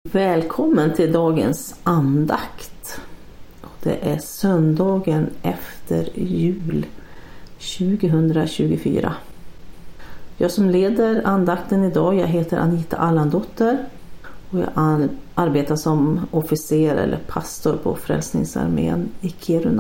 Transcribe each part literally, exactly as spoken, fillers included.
Välkommen till dagens andakt. Det är söndagen efter jul tjugohundratjugofyra. Jag som leder andakten idag, jag heter Anita Allandotter och jag arbetar som officer eller pastor på Frälsningsarmén i Kiruna.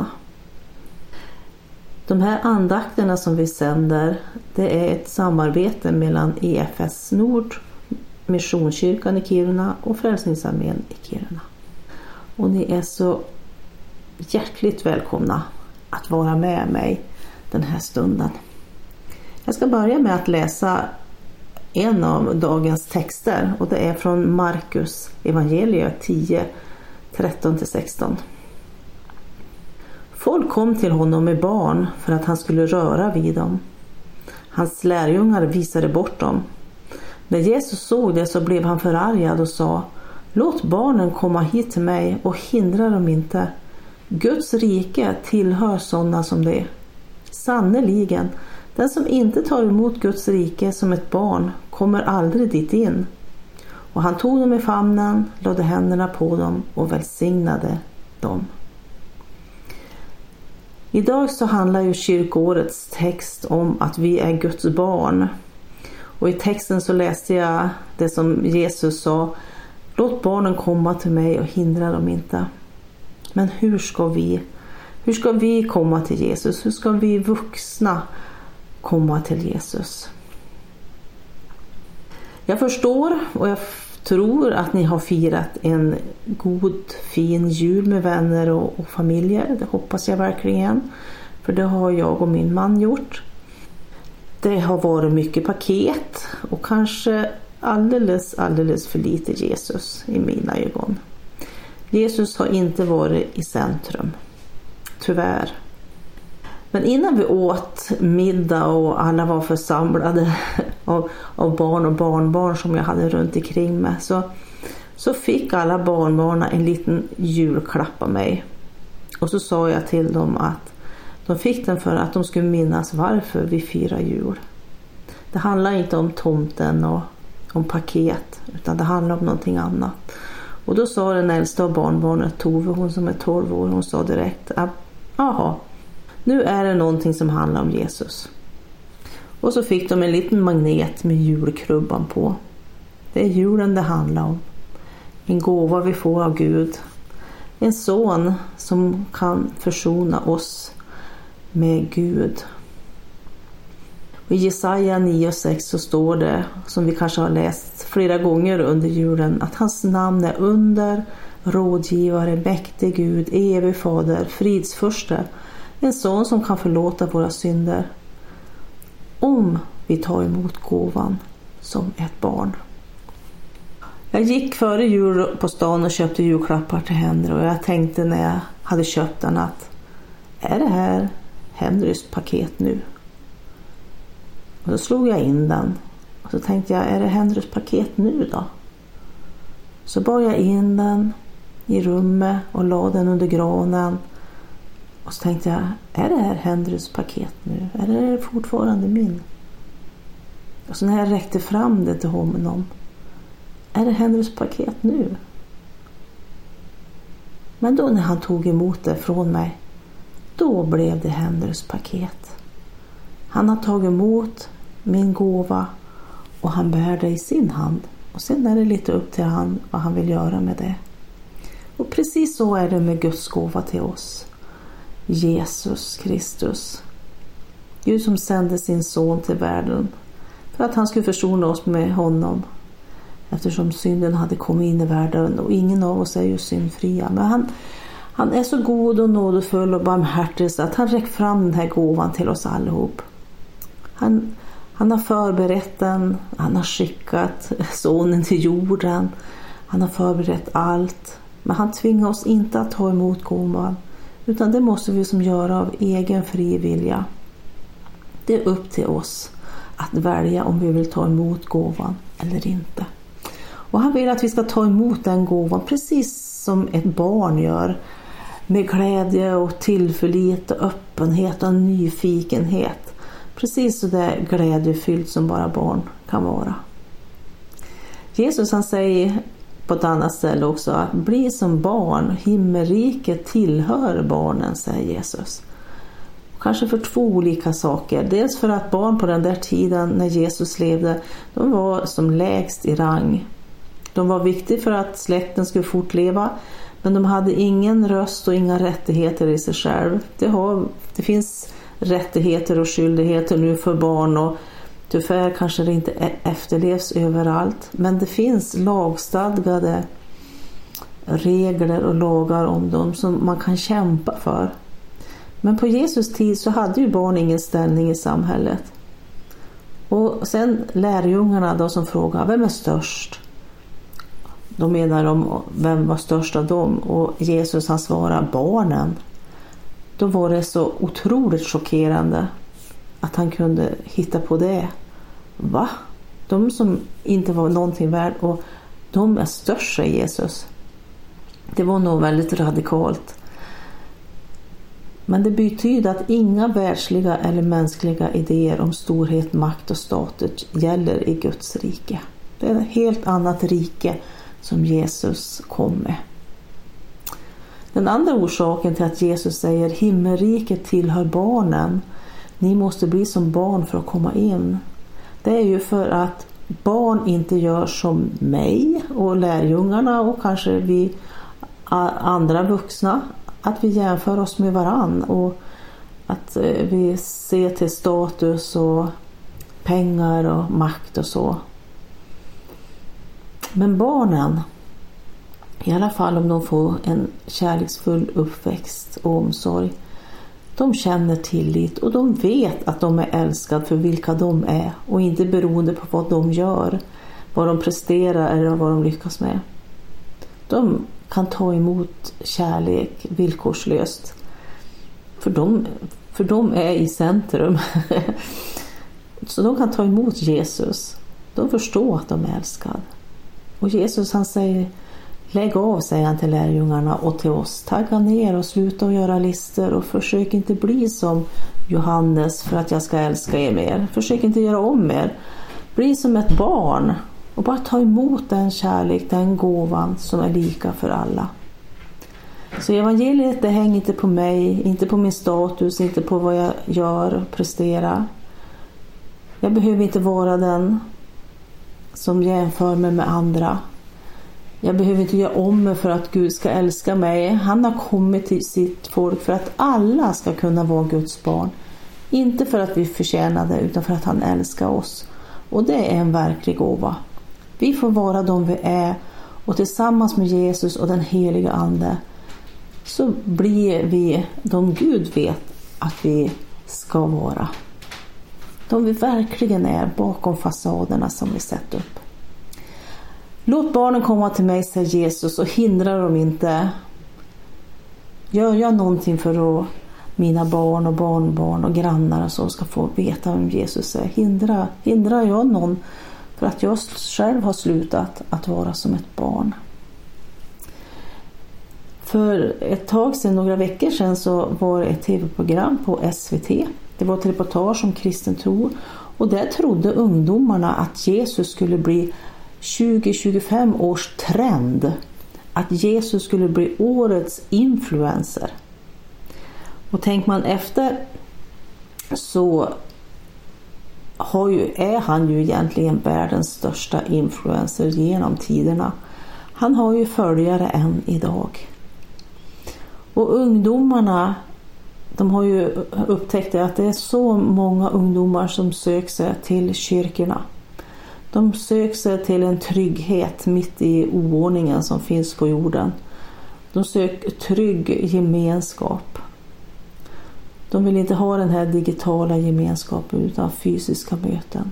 De här andakterna som vi sänder, det är ett samarbete mellan E F S Nord, Missionskyrkan i Kiruna och Frälsningsarmén i Kiruna. Och ni är så hjärtligt välkomna att vara med mig den här stunden. Jag ska börja med att läsa en av dagens texter och det är från Markus evangeliet tio, tretton till sexton. Folk kom till honom med barn för att han skulle röra vid dem. Hans lärjungar visade bort dem. När Jesus såg det så blev han förargad och sa: låt barnen komma hit till mig och hindra dem inte. Guds rike tillhör sådana som det. Sannoliken, den som inte tar emot Guds rike som ett barn kommer aldrig dit in. Och han tog dem i famnen, lade händerna på dem och välsignade dem. Idag så handlar ju kyrkårets text om att vi är Guds barn. Och i texten så läste jag det som Jesus sa: låt barnen komma till mig och hindra dem inte. Men hur ska vi, hur ska vi komma till Jesus? Hur ska vi vuxna komma till Jesus? Jag förstår och jag tror att ni har firat en god, fin jul med vänner och, och familjer. Det hoppas jag verkligen. För det har jag och min man gjort. Det har varit mycket paket och kanske alldeles, alldeles för lite Jesus i mina ögon. Jesus har inte varit i centrum, tyvärr. Men innan vi åt middag och alla var församlade av, av barn och barnbarn som jag hade runt omkring mig, så, så fick alla barnbarn en liten julklapp av mig. Och så sa jag till dem att de fick den för att de skulle minnas varför vi firar jul. Det handlar inte om tomten och om paket, utan det handlar om någonting annat. Och då sa den äldsta av barnbarnet, Tove, hon som är tolv år, hon sa direkt: jaha, nu är det någonting som handlar om Jesus. Och så fick de en liten magnet med julkrubban på. Det är julen det handlar om. En gåva vi får av Gud. En son som kan försona oss med Gud. Och i Jesaja nio och sex så står det, som vi kanske har läst flera gånger under julen, att hans namn är under, rådgivare, mäktig Gud, evig fader, fridsförste. En son som kan förlåta våra synder. Om vi tar emot gåvan som ett barn. Jag gick före jul på stan och köpte julklappar till Henry och jag tänkte när jag hade köpt den att är det här Henrys paket nu? Och då slog jag in den och så tänkte jag, är det Henrys paket nu då? Så bar jag in den i rummet och la den under granen. Och så tänkte jag, är det här Henrys paket nu? Eller är det fortfarande min? Och så när jag räckte fram det till honom, är det Henrys paket nu? Men då när han tog emot det från mig, då blev det Henrys paket. Han har tagit emot min gåva och han bär det i sin hand. Och sen är det lite upp till han vad han vill göra med det. Och precis så är det med Guds gåva till oss. Jesus Kristus. Gud som sände sin son till världen för att han skulle försona oss med honom. Eftersom synden hade kommit in i världen och ingen av oss är ju syndfria. Men han, han är så god och nådefull och barmhärtig så att han räcker fram den här gåvan till oss allihop. Han, han har förberett den, han har skickat sonen till jorden, han har förberett allt. Men han tvingar oss inte att ta emot gåvan, utan det måste vi som göra av egen fri vilja. Det är upp till oss att välja om vi vill ta emot gåvan eller inte. Och han vill att vi ska ta emot den gåvan precis som ett barn gör, med glädje och tillförlit och öppenhet och nyfikenhet. Precis så där glädjefyllt som bara barn kan vara. Jesus han säger på ett annat ställe också att bli som barn, himmelriket tillhör barnen, säger Jesus. Kanske för två olika saker. Dels för att barn på den där tiden när Jesus levde, de var som lägst i rang. De var viktiga för att släkten skulle fortleva, men de hade ingen röst och inga rättigheter i sig själv. Det, har, det finns rättigheter och skyldigheter nu för barn och tyvärr kanske det inte efterlevs överallt. Men det finns lagstadgade regler och lagar om dem som man kan kämpa för. Men på Jesus tid så hade ju barn ingen ställning i samhället. Och sen lärjungarna då som frågar, vem är störst? Då menar de, vem var störst av dem? Och Jesus han svarar, barnen. Då var det så otroligt chockerande att han kunde hitta på det. Va? De som inte var någonting värd och de är störst, säger Jesus. Det var nog väldigt radikalt. Men det betyder att inga världsliga eller mänskliga idéer om storhet, makt och status gäller i Guds rike. Det är ett helt annat rike som Jesus kom med. Den andra orsaken till att Jesus säger himmelriket tillhör barnen, ni måste bli som barn för att komma in. Det är ju för att barn inte gör som mig och lärjungarna och kanske vi andra vuxna, att vi jämför oss med varann och att vi ser till status och pengar och makt och så. Men barnen, i alla fall om de får en kärleksfull uppväxt och omsorg, de känner tillit och de vet att de är älskade för vilka de är och inte beroende på vad de gör, vad de presterar eller vad de lyckas med. De kan ta emot kärlek villkorslöst. För de, för de är i centrum. Så de kan ta emot Jesus. De förstår att de är älskade. Och Jesus han säger, lägg av, säger han till lärjungarna och till oss. Tagga ner och sluta att göra listor och försök inte bli som Johannes för att jag ska älska er mer. Försök inte göra om er. Bli som ett barn. Och bara ta emot den kärlek, den gåvan som är lika för alla. Så evangeliet det hänger inte på mig, inte på min status, inte på vad jag gör och presterar. Jag behöver inte vara den som jämför mig med andra. Jag behöver inte göra om mig för att Gud ska älska mig. Han har kommit till sitt folk för att alla ska kunna vara Guds barn. Inte för att vi förtjänar det utan för att han älskar oss. Och det är en verklig gåva. Vi får vara de vi är och tillsammans med Jesus och den heliga ande så blir vi de Gud vet att vi ska vara. De vi verkligen är bakom fasaderna som vi sett upp. Låt barnen komma till mig, säger Jesus, och hindra dem inte. Gör jag någonting för att mina barn och barnbarn och grannar och så ska få veta vem Jesus är. Hindra, hindrar jag någon för att jag själv har slutat att vara som ett barn. För ett tag sedan, några veckor sedan, så var det ett tv-program på S V T. Det var ett reportage om kristen tro. Och där trodde ungdomarna att Jesus skulle bli tjugo till tjugofem års trend. Att Jesus skulle bli årets influencer. Och tänker man efter så har ju, är han ju egentligen världens största influencer genom tiderna. Han har ju följare än idag. Och ungdomarna, de har ju upptäckt att det är så många ungdomar som söker sig till kyrkorna. De söker sig till en trygghet mitt i oordningen som finns på jorden. De söker trygg gemenskap. De vill inte ha den här digitala gemenskapen utan fysiska möten.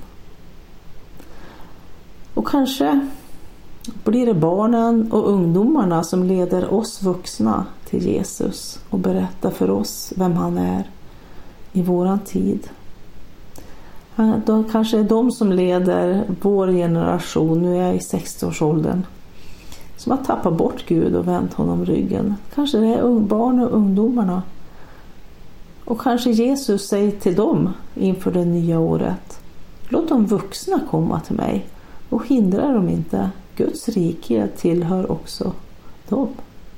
Och kanske blir det barnen och ungdomarna som leder oss vuxna till Jesus och berättar för oss vem han är i våran tid. De kanske är de som leder vår generation, nu är jag i sextioårsåldern, som har tappat bort Gud och vänt honom ryggen. Kanske det är barn och ungdomarna. Och kanske Jesus säger till dem inför det nya året: låt de vuxna komma till mig och hindra dem inte. Guds rike tillhör också dem.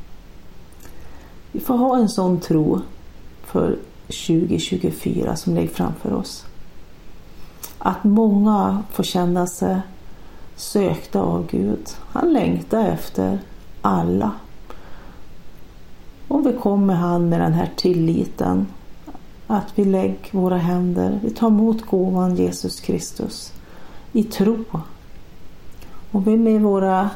Vi får ha en sån tro för tjugo tjugofyra som ligger framför oss. Att många får känna sig sökta av Gud. Han längtar efter alla. Och vi kommer han med den här tilliten att vi lägger våra händer, vi tar emot gåvan Jesus Kristus i tro. Och vi med våra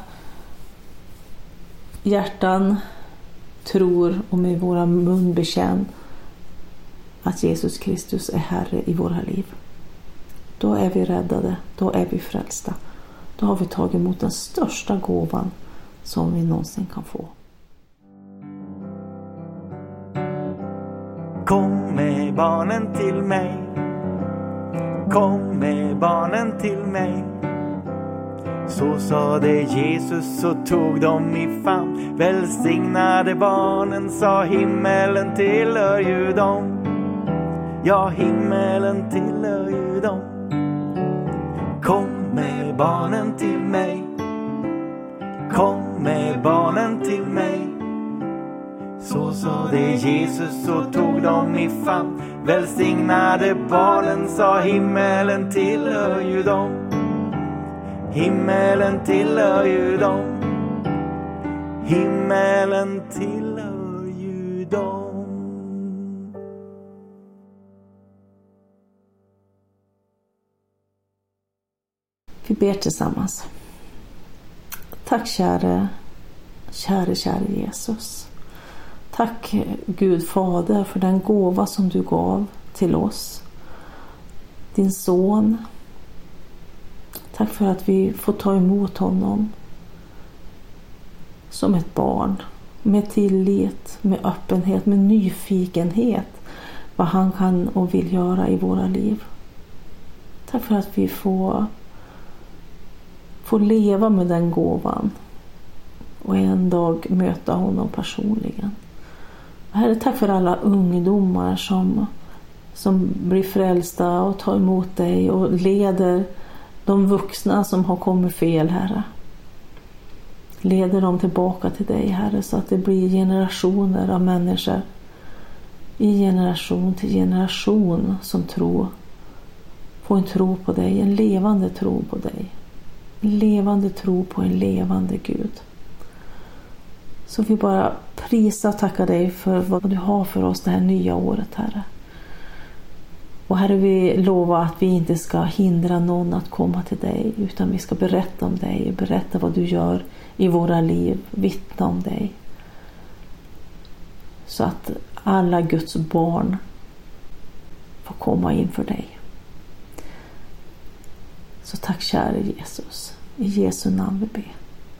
hjärtan tror och med våra mun bekänner att Jesus Kristus är Herre i våra liv. Då är vi räddade, då är vi frälsta. Då har vi tagit emot den största gåvan som vi någonsin kan få. Kom med barnen till mig. Kom med barnen till mig. Så sa det Jesus och tog dem i famn. Välsignade barnen, sa himmelen tillhör ju dem. Ja, himmelen tillhör ju dem. Kom med barnen till mig. Kom med barnen till mig. Så sa det Jesus och tog dem i famn. Välsignade barnen, sa himmelen tillhör ju dem. Himmelen tillhör ju dem. Himmelen tillhör ju dem. Vi ber tillsammans. Tack käre, käre, käre Jesus. Tack Gud Fader för den gåva som du gav till oss. Din son. Tack för att vi får ta emot honom som ett barn. Med tillit, med öppenhet, med nyfikenhet. Vad han kan och vill göra i våra liv. Tack för att vi får, får leva med den gåvan. Och en dag möta honom personligen. Herre, tack för alla ungdomar som, som blir frälsta och tar emot dig och leder de vuxna som har kommit fel, Herre. Leder dem tillbaka till dig, Herre, så att det blir generationer av människor i generation till generation som tror, får en tro på dig, en levande tro på dig. En levande tro på en levande Gud. Så vi bara prisar och tackar dig för vad du har för oss det här nya året, Herre. Och Herre, vi lovar att vi inte ska hindra någon att komma till dig, utan vi ska berätta om dig, berätta vad du gör i våra liv, vittna om dig. Så att alla Guds barn får komma inför dig. Så tack käre Jesus, i Jesu namn vi ber.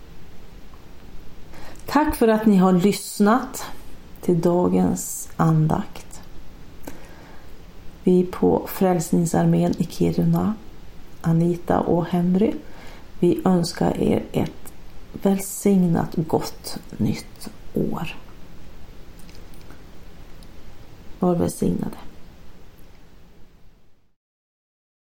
Tack för att ni har lyssnat till dagens andakt. Vi på Frälsningsarmén i Kiruna, Anita och Henry, vi önskar er ett välsignat gott nytt år. Var välsignade.